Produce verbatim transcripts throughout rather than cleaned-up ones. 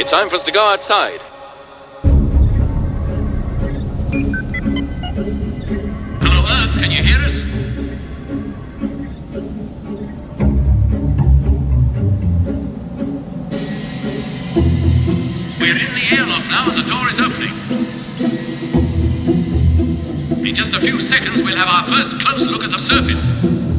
It's time for us to go outside. Hello, Earth, can you hear us? We're in the airlock now and the door is opening. In just a few seconds, we'll have our first close look at the surface.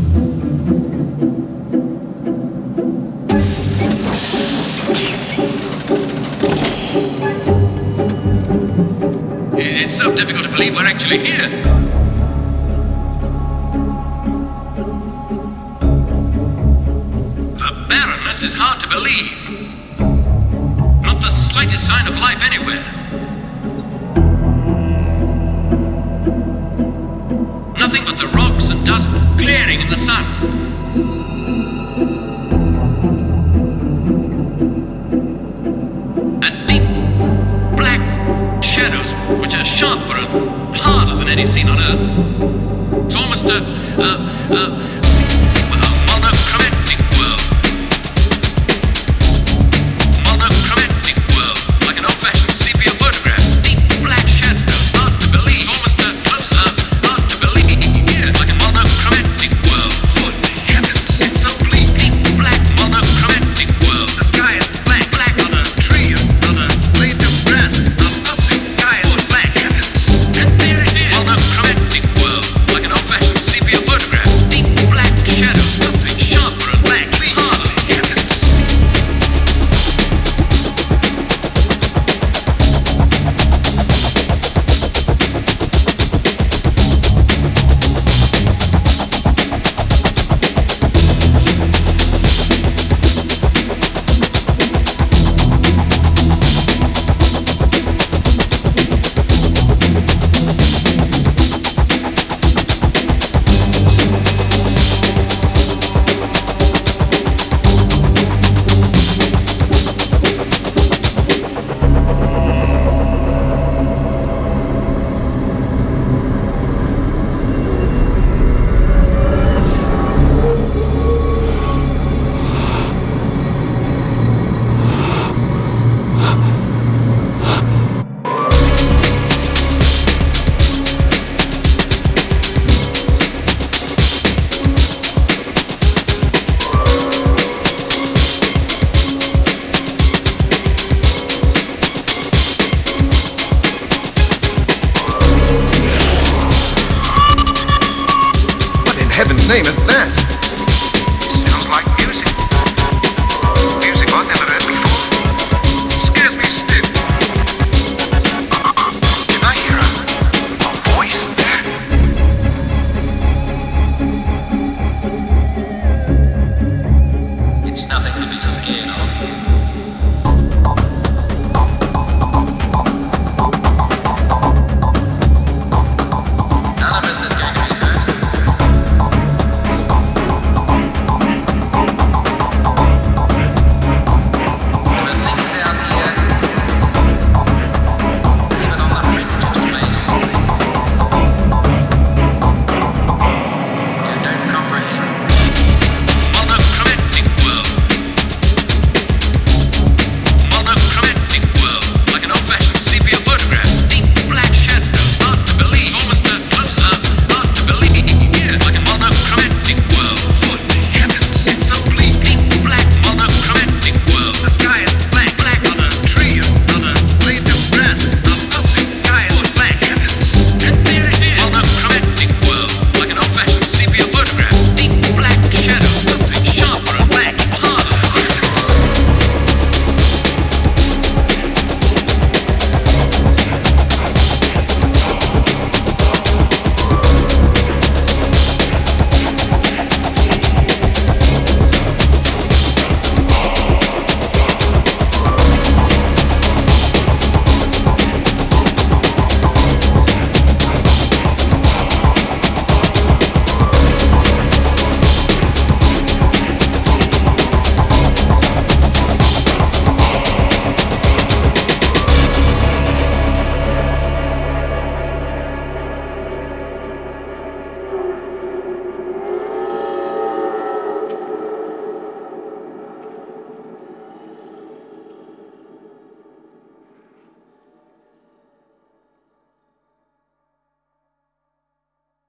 It's so difficult to believe we're actually here. The barrenness is hard to believe. Not the slightest sign of life anywhere. Nothing but the rocks and dust glaring in the sun. And deep black shadows which are sharper and harder than any seen on Earth. It's almost a, a, a, a monochromatic world. Monochromatic world, like an old-fashioned sepia photograph. Deep black shadows, hard to believe. It's almost a close, uh, hard to believe. Yeah, like a monochromatic world. Good heavens, it's so bleak. Deep black monochromatic world. The sky is black, black on a tree, on a blade of grass, on nothing. The sky is black heavens. And there it is. Monochromatic world, like an old-fashioned sepia photograph. Deep black shadows, nothing sharper and black, harder. Heavens. What in heaven's name is that?